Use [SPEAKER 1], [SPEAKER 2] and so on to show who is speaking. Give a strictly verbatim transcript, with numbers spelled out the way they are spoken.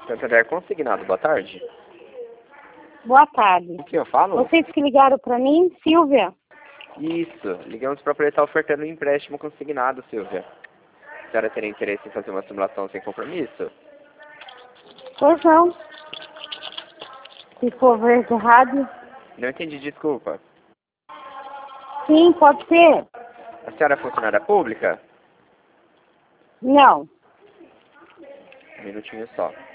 [SPEAKER 1] Santander Consignado, boa tarde.
[SPEAKER 2] Boa tarde.
[SPEAKER 1] O que eu falo?
[SPEAKER 2] Vocês que ligaram para mim, Silvia?
[SPEAKER 1] Isso, ligamos para poder estar ofertando um empréstimo consignado, Silvia. A senhora teria interesse em fazer uma simulação sem compromisso?
[SPEAKER 2] Pois não. Se for verde rádio.
[SPEAKER 1] Não entendi, desculpa.
[SPEAKER 2] Sim, pode ser.
[SPEAKER 1] A senhora é funcionária pública?
[SPEAKER 2] Não.
[SPEAKER 1] Um minutinho só.